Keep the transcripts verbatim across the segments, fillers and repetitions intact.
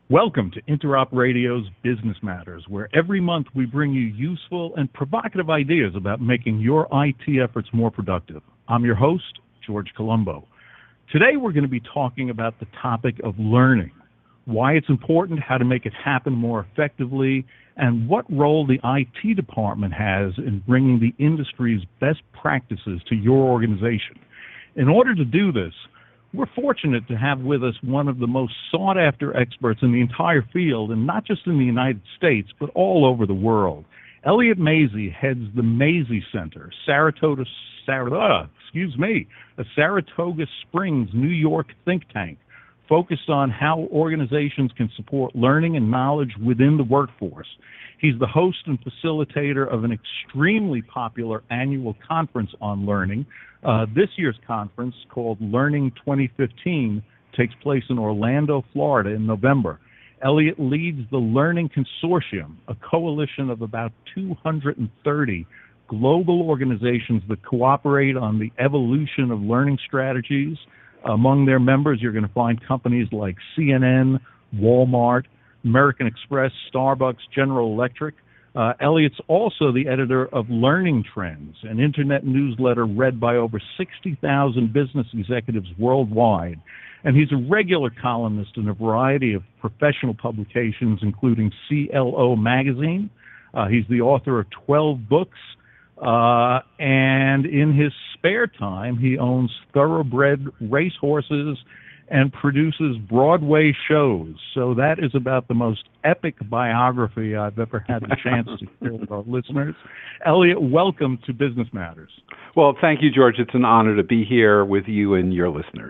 Welcome to Interop Radio's Business Matters, where every month we bring you useful and provocative ideas about making your I T efforts more productive. I'm your host, George Colombo. Today we're going to be talking about the topic of learning, why it's important, how to make it happen more effectively, and what role the I T department has in bringing the industry's best practices to your organization. In order to do this, we're fortunate to have with us one of the most sought-after experts in the entire field, and not just in the United States, but all over the world. Elliot Mazie heads the Mazie Center, Saratoga, Saratoga, excuse me, a Saratoga Springs, New York think tank, focused on how organizations can support learning and knowledge within the workforce. He's the host and facilitator of an extremely popular annual conference on learning. Uh, this year's conference, called Learning twenty fifteen, takes place in Orlando, Florida in November. Elliot leads the Learning Consortium, a coalition of about two hundred thirty global organizations that cooperate on the evolution of learning strategies. Among their members, you're going to find companies like C N N, Walmart, American Express, Starbucks, General Electric. Uh, Elliot's also the editor of Learning Trends, an internet newsletter read by over sixty thousand business executives worldwide. And he's a regular columnist in a variety of professional publications, including C L O Magazine. Uh, he's the author of twelve books. Uh, and in his spare time, he owns thoroughbred racehorses and produces Broadway shows. So that is about the most epic biography I've ever had the chance to share with our listeners. Elliot, welcome to Business Matters. Well, thank you, George. It's an honor to be here with you and your listeners.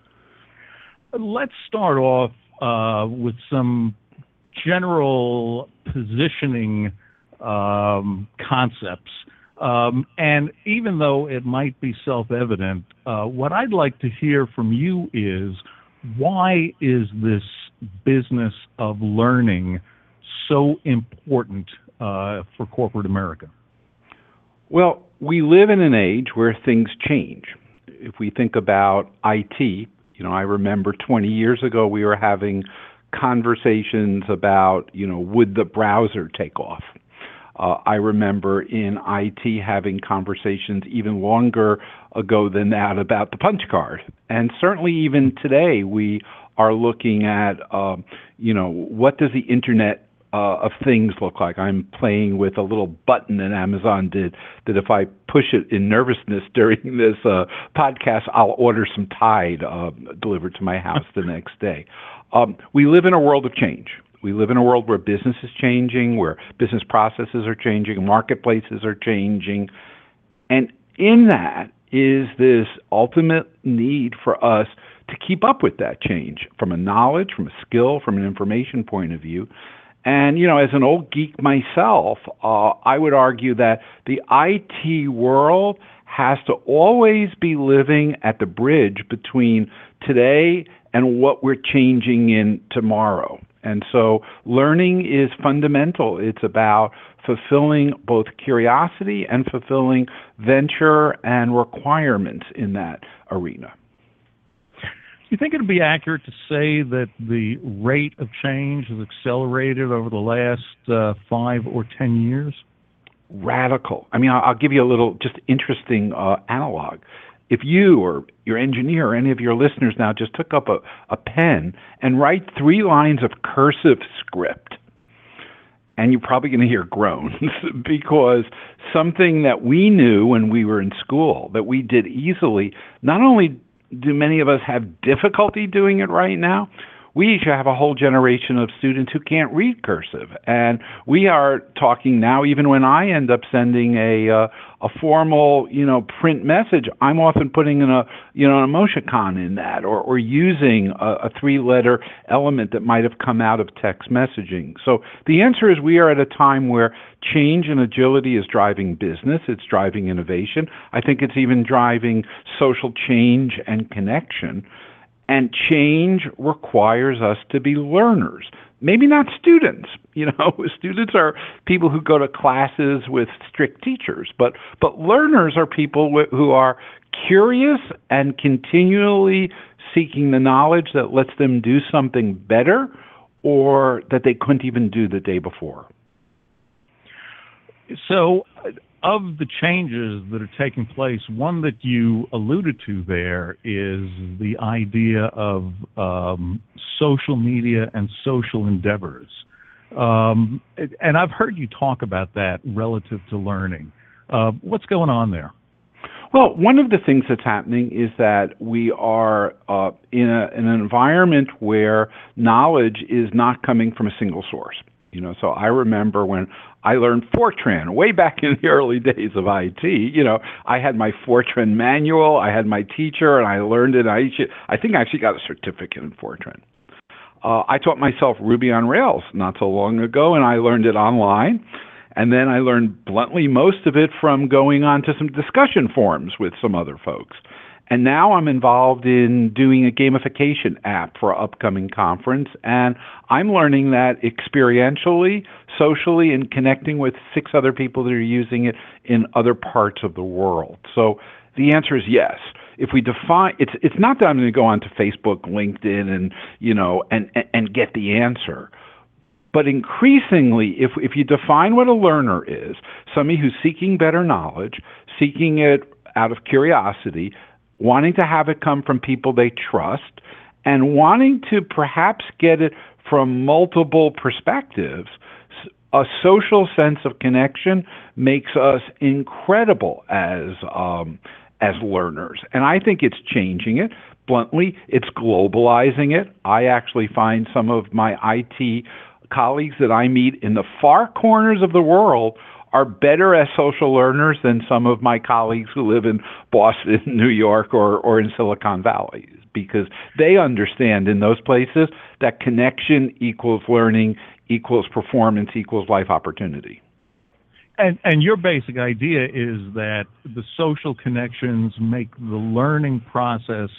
Let's start off uh, with some general positioning um, concepts. Um, and even though it might be self-evident, uh, what I'd like to hear from you is, why is this business of learning so important uh, for corporate America? Well, we live in an age where things change. If we think about I T, you know, I remember twenty years ago we were having conversations about, you know, would the browser take off? Uh, I remember in I T having conversations even longer ago than that about the punch card. And certainly even today we are looking at, uh, you know, what does the Internet uh, of Things look like? I'm playing with a little button that Amazon did that if I push it in nervousness during this uh, podcast, I'll order some Tide uh, delivered to my house the next day. Um, we live in a world of change. We live in a world where business is changing, where business processes are changing, marketplaces are changing. And in that is this ultimate need for us to keep up with that change from a knowledge, from a skill, from an information point of view. And, you know, as an old geek myself, uh, I would argue that the I T world has to always be living at the bridge between today and what we're changing in tomorrow. And so learning is fundamental. It's about fulfilling both curiosity and fulfilling venture and requirements in that arena. Do you think it would be accurate to say that the rate of change has accelerated over the last uh, five or ten years? Radical. I mean, I'll, I'll give you a little just interesting uh, analog. If you or your engineer or any of your listeners now just took up a, a pen and write three lines of cursive script, and you're probably going to hear groans because something that we knew when we were in school that we did easily, not only do many of us have difficulty doing it right now, we each have a whole generation of students who can't read cursive. And we are talking now, even when I end up sending a uh, a formal, you know, print message, I'm often putting in a, you know, an emoticon in that, or, or using a, a three-letter element that might have come out of text messaging. So the answer is we are at a time where change and agility is driving business. It's driving innovation. I think it's even driving social change and connection. And change requires us to be learners. Maybe not students. You know, students are people who go to classes with strict teachers, but but learners are people wh- who are curious and continually seeking the knowledge that lets them do something better or that they couldn't even do the day before. So, of the changes that are taking place, one that you alluded to there is the idea of um, social media and social endeavors. Um, and I've heard you talk about that relative to learning. Uh, what's going on there? Well, one of the things that's happening is that we are uh, in, a, in an environment where knowledge is not coming from a single source. You know, so I remember when I learned Fortran way back in the early days of I T. You know, I had my Fortran manual, I had my teacher, and I learned it. I, I think I actually got a certificate in Fortran. Uh, I taught myself Ruby on Rails not so long ago, and I learned it online. And then I learned bluntly most of it from going on to some discussion forums with some other folks. And now I'm involved in doing a gamification app for an upcoming conference, and I'm learning that experientially, socially, and connecting with six other people that are using it in other parts of the world. So the answer is yes. If we define, it's it's not that I'm going to go onto Facebook, LinkedIn, and you know, and and, and get the answer. But increasingly, if if you define what a learner is, somebody who's seeking better knowledge, seeking it out of curiosity, wanting to have it come from people they trust, and wanting to perhaps get it from multiple perspectives, a social sense of connection makes us incredible as um, as learners. And I think it's changing it. Bluntly, it's globalizing it. I actually find some of my I T colleagues that I meet in the far corners of the world are better as social learners than some of my colleagues who live in Boston, New York, or, or in Silicon Valley, because they understand in those places that connection equals learning, equals performance, equals life opportunity. And, and your basic idea is that the social connections make the learning process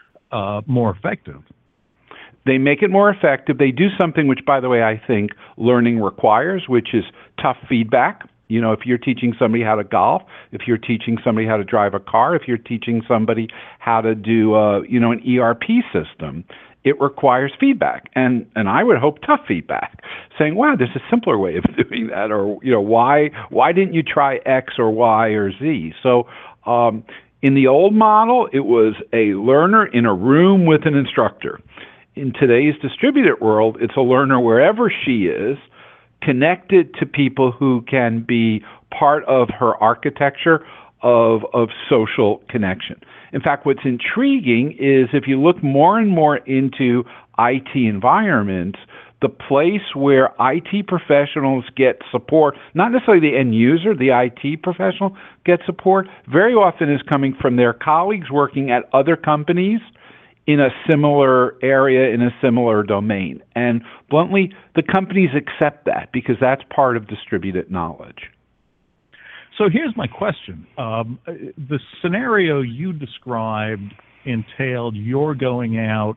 uh, more effective. They make it more effective. They do something which, by the way, I think learning requires, which is tough feedback. You know, if you're teaching somebody how to golf, if you're teaching somebody how to drive a car, if you're teaching somebody how to do, uh, you know, an E R P system, it requires feedback. And and I would hope tough feedback, saying, wow, there's a simpler way of doing that, or, you know, why why didn't you try X or Y or Z? So um, in the old model, it was a learner in a room with an instructor. In today's distributed world, it's a learner wherever she is, connected to people who can be part of her architecture of, of social connection. In fact, what's intriguing is if you look more and more into I T environments, the place where I T professionals get support, not necessarily the end user, the I T professional gets support, very often is coming from their colleagues working at other companies in a similar area, in a similar domain. And bluntly, the companies accept that because that's part of distributed knowledge. So here's my question. Um, the scenario you described entailed you're going out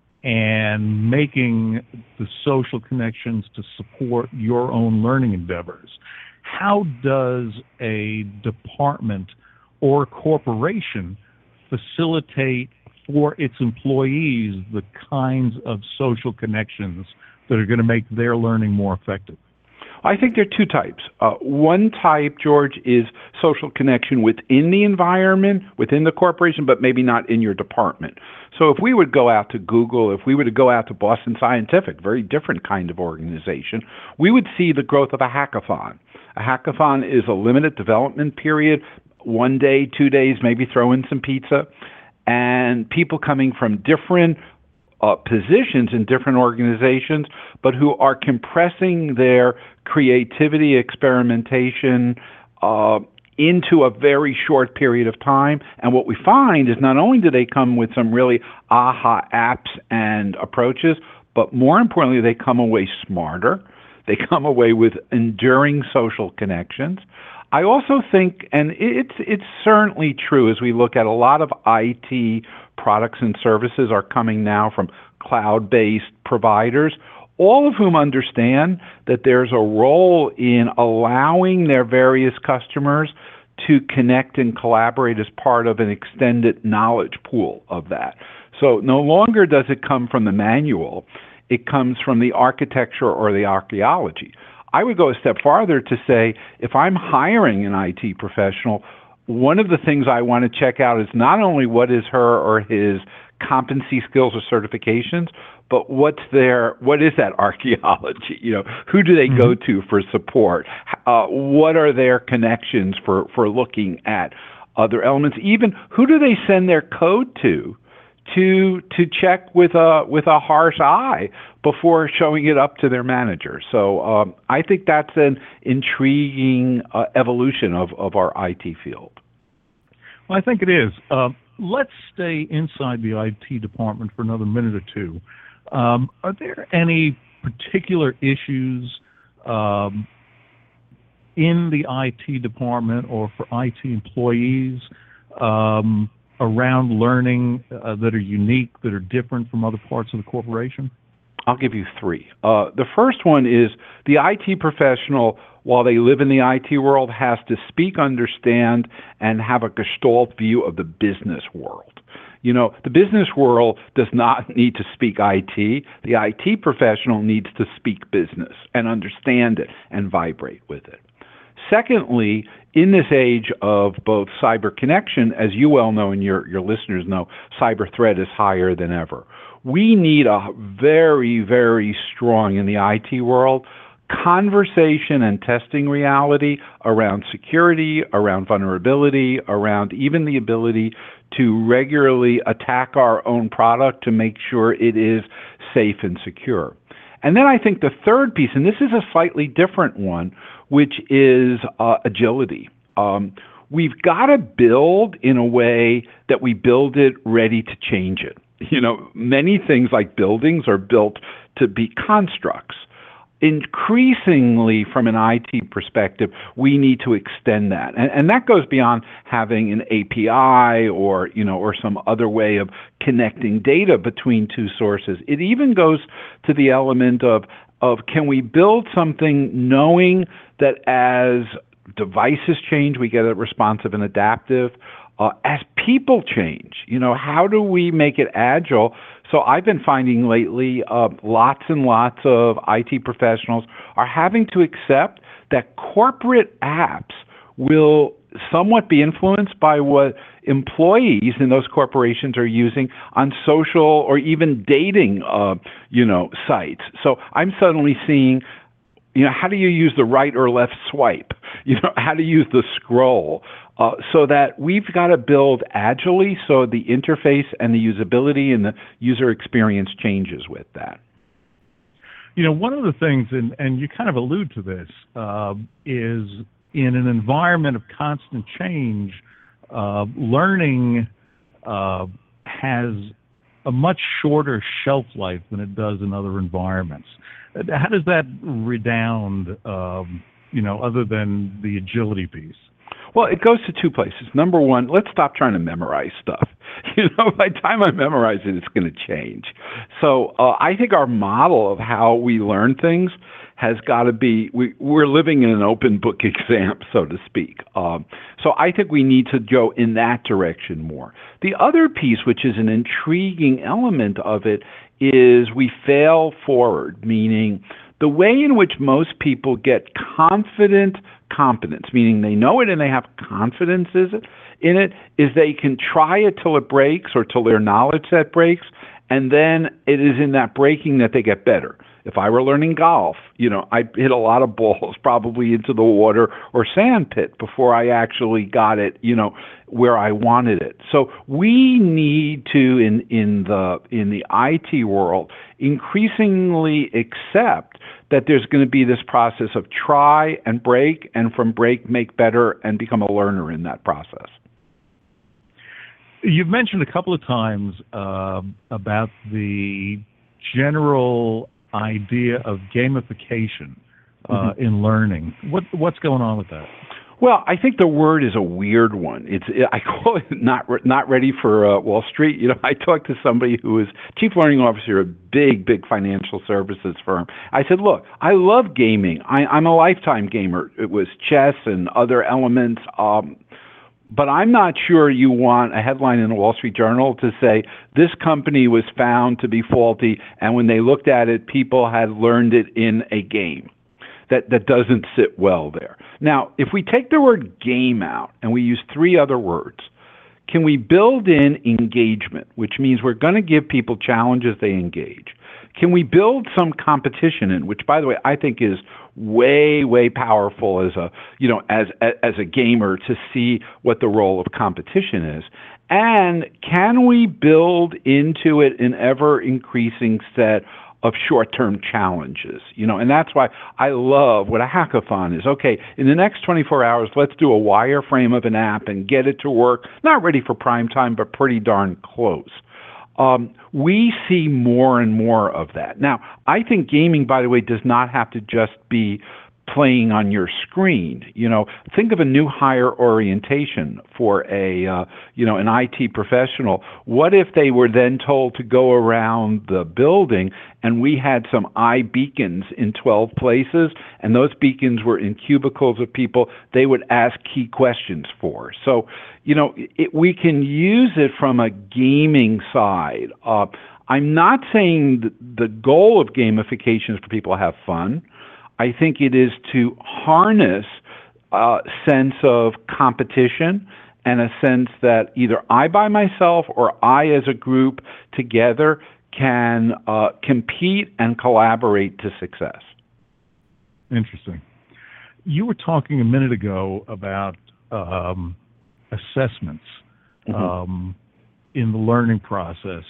and making the social connections to support your own learning endeavors. How does a department or corporation facilitate for its employees the kinds of social connections that are going to make their learning more effective? I think there are two types. Uh, one type, George, is social connection within the environment, within the corporation, but maybe not in your department. So if we would go out to Google, if we were to go out to Boston Scientific, very different kind of organization, we would see the growth of a hackathon. A hackathon is a limited development period, one day, two days, maybe throw in some pizza, and people coming from different uh, positions in different organizations, but who are compressing their creativity, experimentation uh, into a very short period of time. And what we find is not only do they come with some really aha apps and approaches, but more importantly, they come away smarter. They come away with enduring social connections. I also think, and it's it's certainly true as we look at a lot of I T products and services are coming now from cloud-based providers, all of whom understand that there's a role in allowing their various customers to connect and collaborate as part of an extended knowledge pool of that. So no longer does it come from the manual. It comes from the architecture or the archaeology. I would go a step farther to say, if I'm hiring an I T professional, one of the things I want to check out is not only what is her or his competency, skills, or certifications, but what's their, what is that archaeology? You know, who do they mm-hmm. go to for support? Uh, what are their connections for, for looking at other elements? Even who do they send their code to, to to check with a with a harsh eye before showing it up to their manager? So um, I think that's an intriguing uh, evolution of, of our I T field. Well, I think it is. Uh, let's stay inside the I T department for another minute or two. Um, are there any particular issues um, in the I T department or for I T employees um, around learning uh, that are unique, that are different from other parts of the corporation? I'll give you three. Uh, the first one is the I T professional, while they live in the I T world, has to speak, understand, and have a gestalt view of the business world. You know, the business world does not need to speak I T. The I T professional needs to speak business and understand it and vibrate with it. Secondly, in this age of both cyber connection, as you well know and your, your listeners know, cyber threat is higher than ever. We need a very, very strong, in the I T world, conversation and testing reality around security, around vulnerability, around even the ability to regularly attack our own product to make sure it is safe and secure. And then I think the third piece, and this is a slightly different one, which is uh, agility. Um, we've got to build in a way that we build it ready to change it. You know, many things like buildings are built to be constructs. Increasingly, from an I T perspective, we need to extend that, and, and that goes beyond having an A P I or you know or some other way of connecting data between two sources. It even goes to the element of of can we build something knowing that as devices change, we get it responsive and adaptive. Uh, as people change, you know, how do we make it agile? So I've been finding lately uh, lots and lots of I T professionals are having to accept that corporate apps will somewhat be influenced by what employees in those corporations are using on social or even dating, uh, you know, sites. So I'm suddenly seeing, you know, how do you use the right or left swipe? You know, how to use the scroll? Uh, so that we've got to build agilely so the interface and the usability and the user experience changes with that. You know, one of the things, and, and you kind of allude to this, uh, is in an environment of constant change, uh, learning uh, has a much shorter shelf life than it does in other environments. How does that redound, um, you know, other than the agility piece? Well, it goes to two places. Number one, let's stop trying to memorize stuff. You know, by the time I memorize it, it's going to change. So uh, I think our model of how we learn things has got to be, we, we're living in an open book exam, so to speak. Um, so I think we need to go in that direction more. The other piece, which is an intriguing element of it, is we fail forward, meaning the way in which most people get confident competence, meaning they know it and they have confidence in it, is they can try it till it breaks or till their knowledge set breaks, and then it is in that breaking that they get better. If I were learning golf, you know, I hit a lot of balls probably into the water or sand pit before I actually got it, you know, where I wanted it. So we need to, in in the in the I T world, increasingly accept that there's going to be this process of try and break, and from break make better and become a learner in that process. You've mentioned a couple of times uh, about the general idea of gamification uh, mm-hmm. in learning. What what's going on with that? Well, I think the word is a weird one. It's I call it not not ready for uh, Wall Street. You know, I talked to somebody who is chief learning officer of a big, big financial services firm. I said, look, I love gaming. I, I'm a lifetime gamer. It was chess and other elements. Um, But I'm not sure you want a headline in the Wall Street Journal to say this company was found to be faulty, and when they looked at it, people had learned it in a game. That that doesn't sit well there. Now, if we take the word game out and we use three other words, can we build in engagement, which means we're going to give people challenges they engage? Can we build some competition in, which, by the way, I think is way, way powerful as a, you know, as as a gamer to see what the role of competition is? And can we build into it an ever-increasing set of short-term challenges, you know, and that's why I love what a hackathon is. Okay, in the next twenty-four hours, let's do a wireframe of an app and get it to work, not ready for prime time, but pretty darn close. Um, we see more and more of that. Now, I think gaming, by the way, does not have to just be playing on your screen. You know, think of a new hire orientation for a, uh, you know, an I T professional. What if they were then told to go around the building and we had some eye beacons in twelve places, and those beacons were in cubicles of people they would ask key questions for? So, you know, it, we can use it from a gaming side. Uh, I'm not saying the goal of gamification is for people to have fun. I think it is to harness a sense of competition and a sense that either I by myself or I as a group together can uh, compete and collaborate to success. Interesting. You were talking a minute ago about um, assessments mm-hmm. um, in the learning process,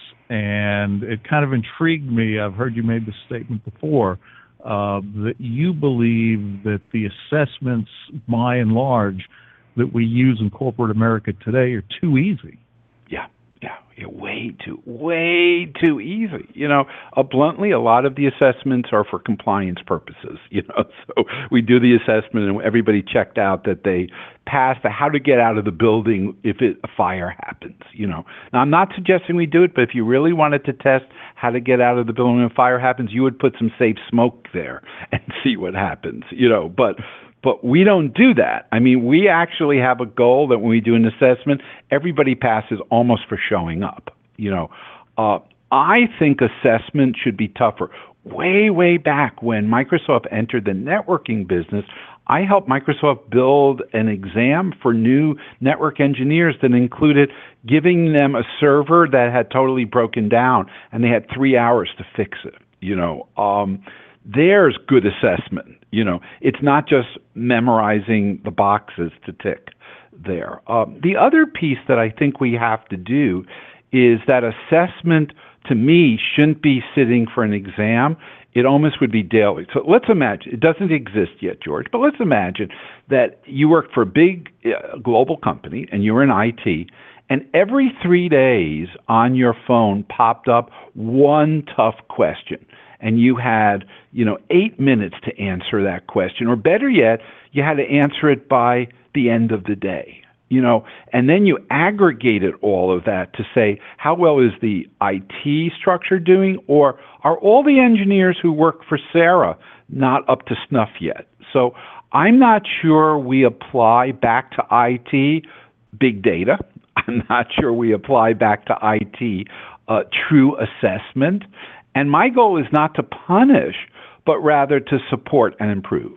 and it kind of intrigued me. I've heard you made this statement before. Uh, that you believe that the assessments, by and large, that we use in corporate America today are too easy. Yeah, yeah, yeah way too, way too easy. You know, uh, bluntly, a lot of the assessments are for compliance purposes. You know, so we do the assessment and everybody checked out that they passed the how to get out of the building if it, a fire happens. You know, now I'm not suggesting we do it, but if you really wanted to test how to get out of the building when a fire happens, you would put some safe smoke there and see what happens. You know, but. But we don't do that. I mean, we actually have a goal that when we do an assessment, everybody passes almost for showing up. You know, uh, I think assessment should be tougher. Way, way back when Microsoft entered the networking business, I helped Microsoft build an exam for new network engineers that included giving them a server that had totally broken down, and they had three hours to fix it. You know, um, there's good assessment. You know, it's not just memorizing the boxes to tick there. Uh, the other piece that I think we have to do is that assessment, to me, shouldn't be sitting for an exam. It almost would be daily. So let's imagine, it doesn't exist yet, George, but let's imagine that you work for a big uh, global company and you're in I T, and every three days on your phone popped up one tough question. And you had, you know, eight minutes to answer that question, or better yet, you had to answer it by the end of the day, you know, and then you aggregated all of that to say, how well is the I T structure doing, or are all the engineers who work for Sarah not up to snuff yet? So I'm not sure we apply back to I T big data. I'm not sure we apply back to I T uh, true assessment. And my goal is not to punish, but rather to support and improve.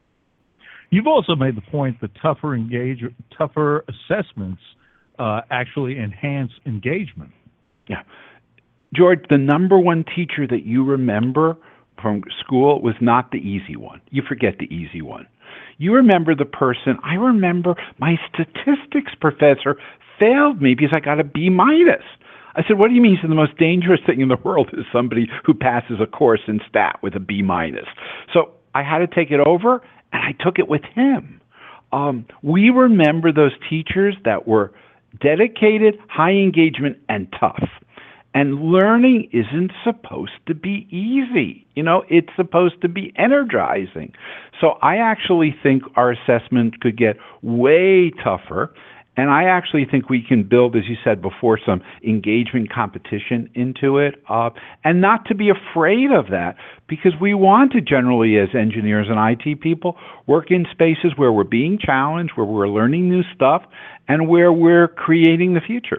You've also made the point that tougher engage, tougher assessments uh, actually enhance engagement. Yeah. George, the number one teacher that you remember from school was not the easy one. You forget the easy one. You remember the person, I remember my statistics professor failed me because I got a B minus. I said, what do you mean? He said, the most dangerous thing in the world is somebody who passes a course in stat with a B minus. So I had to take it over, and I took it with him. Um, we remember those teachers that were dedicated, high engagement, and tough. And learning isn't supposed to be easy. You know, it's supposed to be energizing. So I actually think our assessment could get way tougher. And I actually think we can build, as you said before, some engagement competition into it, uh, and not to be afraid of that, because we want to generally, as engineers and I T people, work in spaces where we're being challenged, where we're learning new stuff, and where we're creating the future.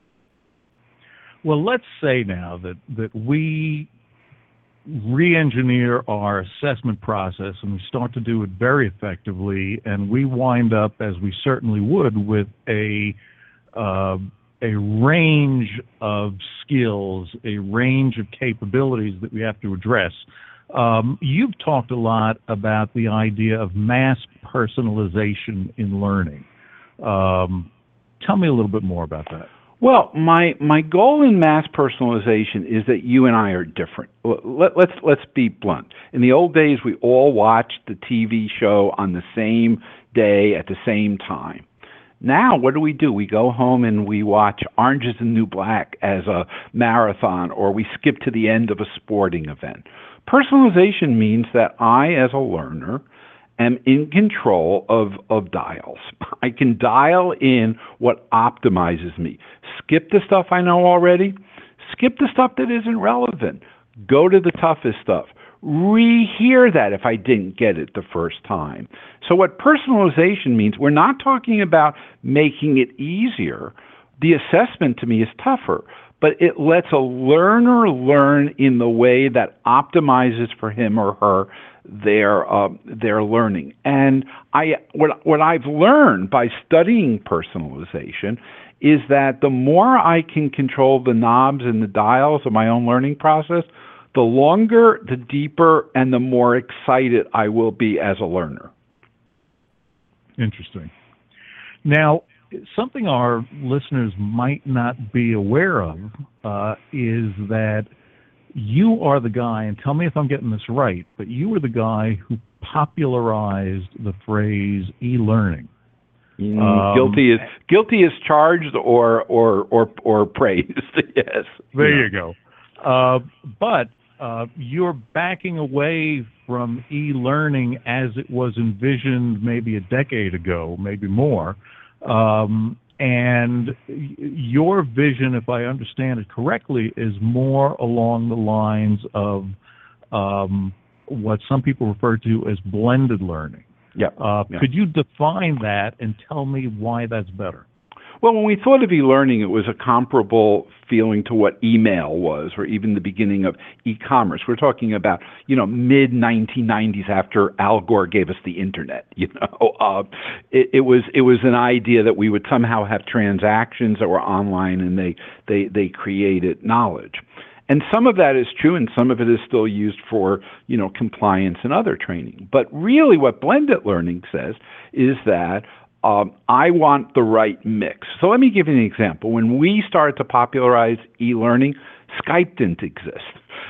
Well, let's say now that, that we re-engineer our assessment process and we start to do it very effectively, and we wind up, as we certainly would, with a uh, a range of skills, a range of capabilities that we have to address. Um, you've talked a lot about the idea of mass personalization in learning. Um, tell me a little bit more about that. Well, my my goal in mass personalization is that you and I are different. Let, let's let's be blunt. In the old days, we all watched the T V show on the same day at the same time. Now, what do we do? We go home and we watch Orange is the New Black as a marathon, or we skip to the end of a sporting event. Personalization means that I, as a learner, am in control of, of dials. I can dial in what optimizes me. Skip the stuff I know already. Skip the stuff that isn't relevant. Go to the toughest stuff. Rehear that if I didn't get it the first time. So what personalization means, we're not talking about making it easier. The assessment to me is tougher, but it lets a learner learn in the way that optimizes for him or her their uh, their learning. And I what what I've learned by studying personalization is that the more I can control the knobs and the dials of my own learning process, the longer, the deeper, and the more excited I will be as a learner. Interesting. Now, something our listeners might not be aware of uh, is that you are the guy, and tell me if I'm getting this right, but you were the guy who popularized the phrase e-learning. Mm, um, guilty is guilty is charged or or or or praised. Yes. There you, you go. Uh, but uh, you're backing away from e-learning as it was envisioned maybe a decade ago, maybe more. Um, and your vision, if I understand it correctly, is more along the lines of um, what some people refer to as blended learning. Yep. Uh, yep. Could you define that and tell me why that's better? Well, when we thought of e-learning, it was a comparable feeling to what email was, or even the beginning of e-commerce. We're talking about, you know, mid nineteen nineties, after Al Gore gave us the internet. You know, uh, it, it was it was an idea that we would somehow have transactions that were online, and they they they created knowledge. And some of that is true, and some of it is still used for, you know, compliance and other training. But really, what blended learning says is that Um, I want the right mix. So let me give you an example. When we started to popularize e-learning, Skype didn't exist.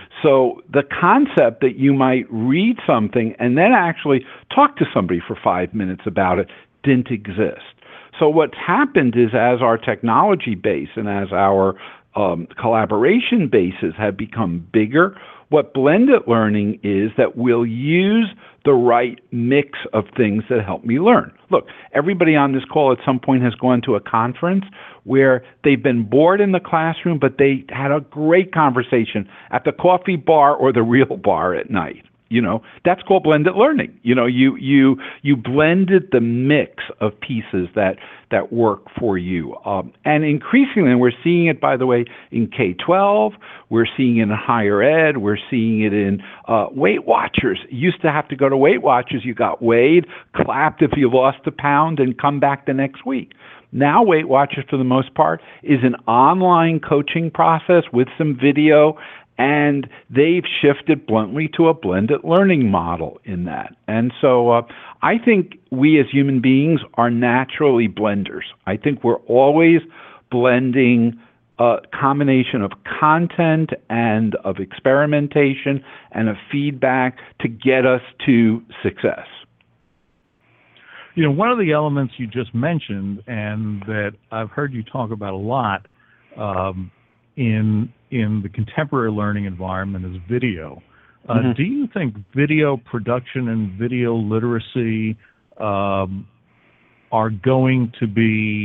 So the concept that you might read something and then actually talk to somebody for five minutes about it didn't exist. So what's happened is, as our technology base and as our um, collaboration bases have become bigger, what blended learning is that we'll use the right mix of things that help me learn. Look, everybody on this call at some point has gone to a conference where they've been bored in the classroom, but they had a great conversation at the coffee bar or the real bar at night. You know, that's called blended learning. You know, you you you blended the mix of pieces that that work for you. Um, and increasingly, and we're seeing it, by the way, in K twelve, we're seeing it in higher ed, we're seeing it in uh, Weight Watchers. You used to have to go to Weight Watchers, you got weighed, clapped if you lost a pound, and come back the next week. Now, Weight Watchers, for the most part, is an online coaching process with some video, and they've shifted bluntly to a blended learning model in that. And so uh, I think we as human beings are naturally blenders. I think we're always blending a combination of content and of experimentation and of feedback to get us to success. You know, one of the elements you just mentioned, and that I've heard you talk about a lot um, in in the contemporary learning environment, is video. Uh, mm-hmm. Do you think video production and video literacy um, are going to be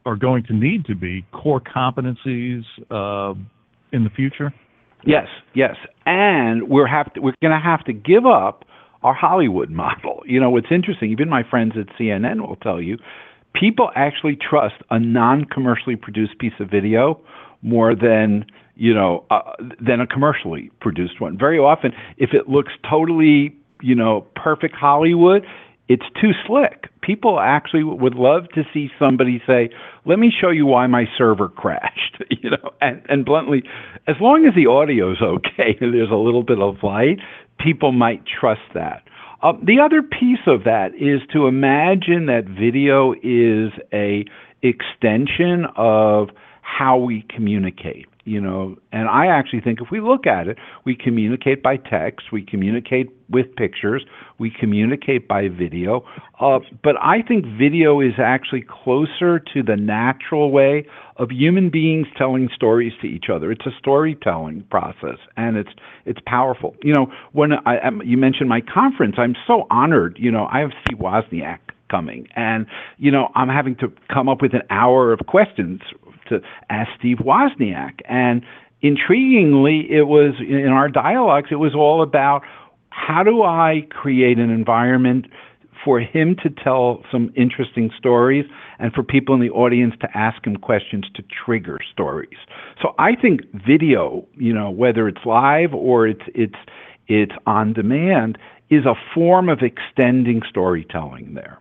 are going to need to be core competencies uh, in the future? Yes, yes, and we're have to, we're going to have to give up our Hollywood model. You know, what's interesting, even my friends at C N N will tell you, people actually trust a non-commercially produced piece of video more than, you know, uh, than a commercially produced one. Very often, if it looks totally, you know, perfect Hollywood, it's too slick. People actually would love to see somebody say, let me show you why my server crashed, you know, and, and bluntly, as long as the audio is okay and there's a little bit of light, people might trust that. Uh, the other piece of that is to imagine that video is a extension of how we communicate, you know, and I actually think if we look at it, we communicate by text, we communicate with pictures, we communicate by video, uh, but I think video is actually closer to the natural way of human beings telling stories to each other. It's a storytelling process, and it's it's powerful. You know, when I, I, you mentioned my conference, I'm so honored. You know, I have Steve Wozniak coming, and you know, I'm having to come up with an hour of questions to ask Steve Wozniak. And intriguingly, it was in our dialogues, it was all about how do I create an environment for him to tell some interesting stories and for people in the audience to ask him questions to trigger stories. So I think video, you know, whether it's live or it's it's it's on demand, is a form of extending storytelling there.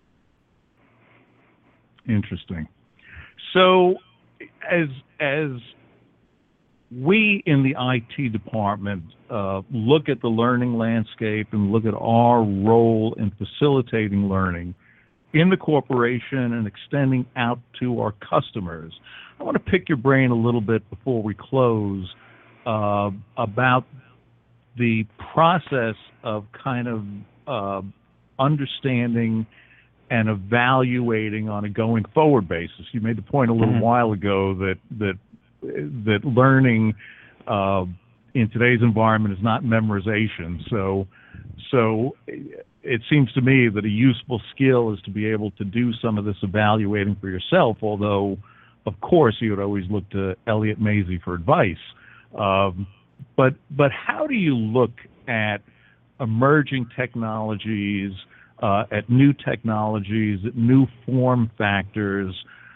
Interesting. So as as we in the I T department uh, look at the learning landscape and look at our role in facilitating learning in the corporation and extending out to our customers, I want to pick your brain a little bit before we close uh, about the process of kind of uh, understanding and evaluating on a going forward basis. You made the point a little mm-hmm. while ago that that that learning uh, in today's environment is not memorization. So, so it seems to me that a useful skill is to be able to do some of this evaluating for yourself. Although, of course, you would always look to Elliot Mazie for advice. Um, but but how do you look at emerging technologies? Uh, at new technologies, at new form factors,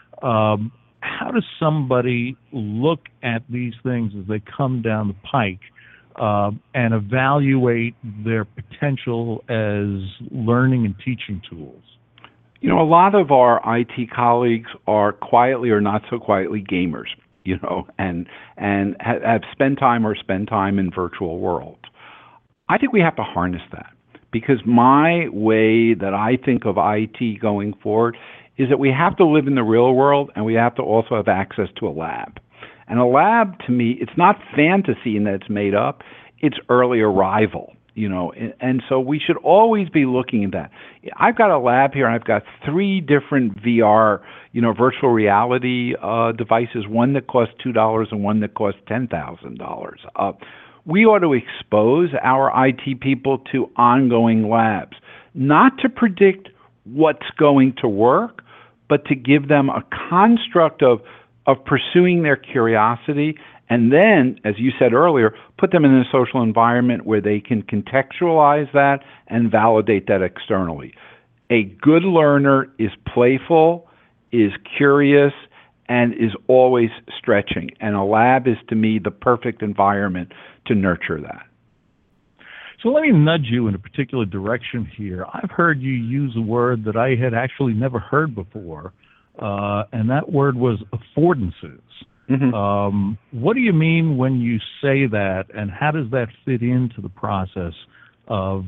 um, how does somebody look at these things as they come down the pike uh, and evaluate their potential as learning and teaching tools? You know, a lot of our I T colleagues are quietly or not so quietly gamers, you know, and and ha- have spent time or spend time in virtual worlds. I think we have to harness that. Because my way that I think of I T going forward is that we have to live in the real world and we have to also have access to a lab. And a lab, to me, it's not fantasy in that it's made up, it's early arrival, you know, and, and so we should always be looking at that. I've got a lab here and I've got three different V R, you know, virtual reality uh, devices, one that costs two dollars and one that costs ten thousand dollars. Uh, We ought to expose our I T people to ongoing labs, not to predict what's going to work, but to give them a construct of, of pursuing their curiosity, and then, as you said earlier, put them in a social environment where they can contextualize that and validate that externally. A good learner is playful, is curious, and is always stretching. And a lab is, to me, the perfect environment to nurture that. So let me nudge you in a particular direction here. I've heard you use a word that I had actually never heard before, uh, and that word was affordances. Mm-hmm. Um, what do you mean when you say that, and how does that fit into the process of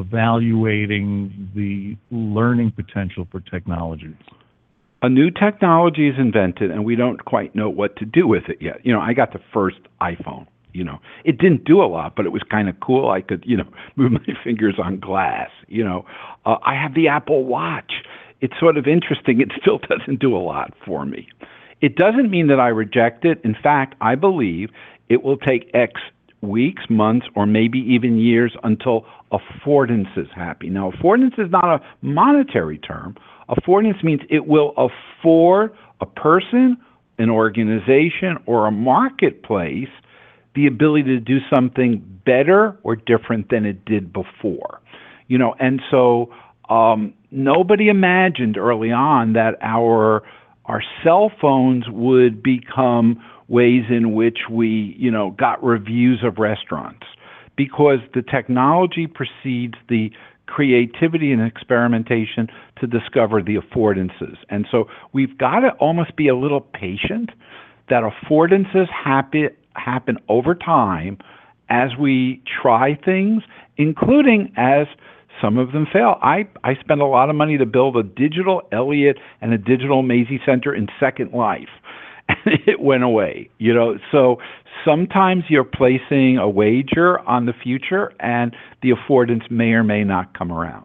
evaluating the learning potential for technologies? A new technology is invented, and we don't quite know what to do with it yet. You know, I got the first iPhone. You know, it didn't do a lot, but it was kind of cool. I could, you know, move my fingers on glass. You know, uh, I have the Apple Watch. It's sort of interesting. It still doesn't do a lot for me. It doesn't mean that I reject it. In fact, I believe it will take X weeks, months, or maybe even years until affordance is happy. Now, affordance is not a monetary term. Affordance means it will afford a person, an organization, or a marketplace the ability to do something better or different than it did before. You know, and so um, nobody imagined early on that our our cell phones would become ways in which we, you know, got reviews of restaurants, because the technology precedes the creativity and experimentation to discover the affordances. And so we've got to almost be a little patient that affordances happen happen over time as we try things, including as some of them fail. I, I spent a lot of money to build a digital Elliott and a digital Mazie Center in Second Life, and it went away. You know, so sometimes you're placing a wager on the future, and the affordance may or may not come around.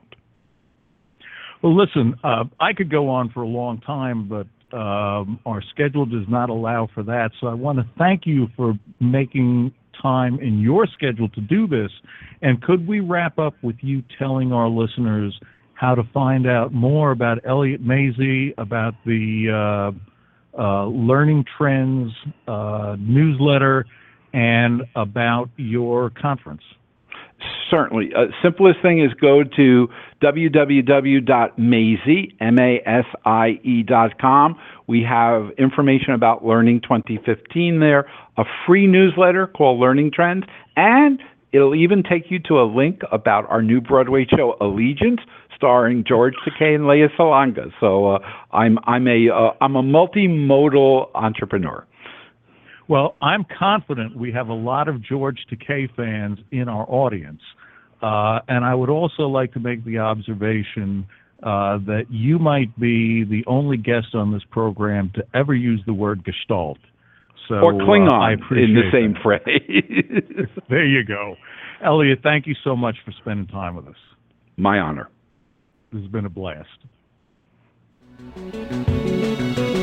Well, listen, uh, I could go on for a long time, but um, our schedule does not allow for that. So I want to thank you for making time in your schedule to do this. And could we wrap up with you telling our listeners how to find out more about Elliott Mazie, about the uh, uh, Learning Trends uh, newsletter, and about your conference? Certainly. Uh, simplest thing is go to w w w dot mazie, M A S I E dot com. We have information about Learning twenty fifteen there, a free newsletter called Learning Trends, and it'll even take you to a link about our new Broadway show, Allegiance, starring George Takei and Lea Salonga. So uh, I'm I'm a uh, I'm a multimodal entrepreneur. Well, I'm confident we have a lot of George Takei fans in our audience. Uh, and I would also like to make the observation uh, that you might be the only guest on this program to ever use the word Gestalt. So, or Klingon uh, I appreciate in the same that. phrase. There you go. Elliott, thank you so much for spending time with us. My honor. This has been a blast.